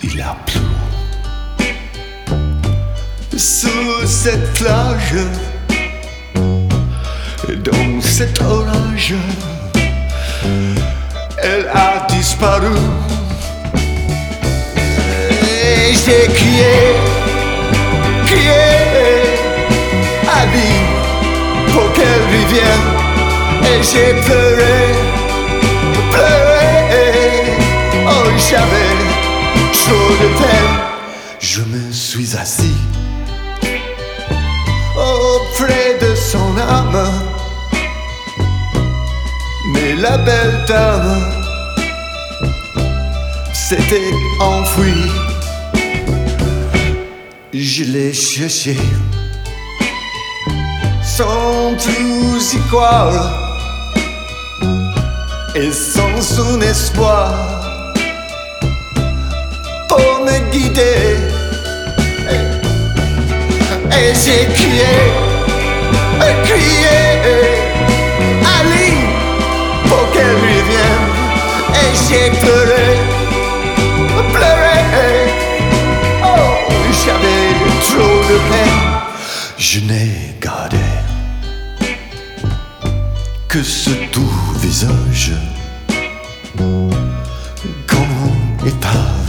il a plu. Sous cette plage, dans cet orage, elle a disparu. Et j'ai crié à vie pour qu'elle revienne. Et j'ai pleuré, oh j'avais trop de peine. Je me suis assis auprès de son âme, mais la belle dame s'était enfuie. Je l'ai cherché sans plus y croire et sans son espoir pour me guider. Et j'ai crié Ali pour qu'elle revienne. Et j'ai pleuré, oh j'avais trop de peine. Je n'ai gardé que ce doux visage comme une épave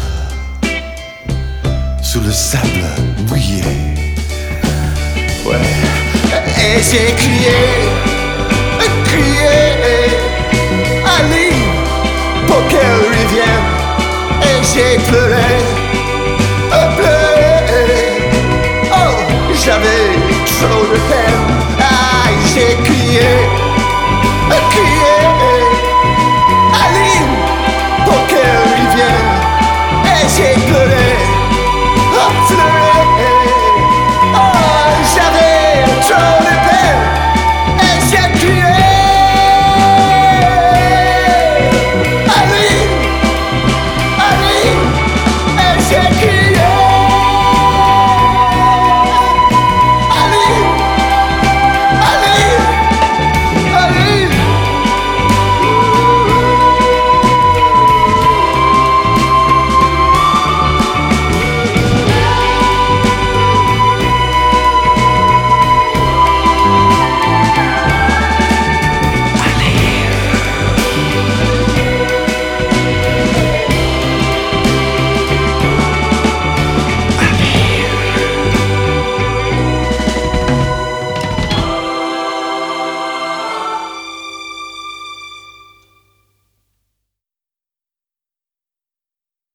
sous le sable mouillé. Ouais. Et j'ai crié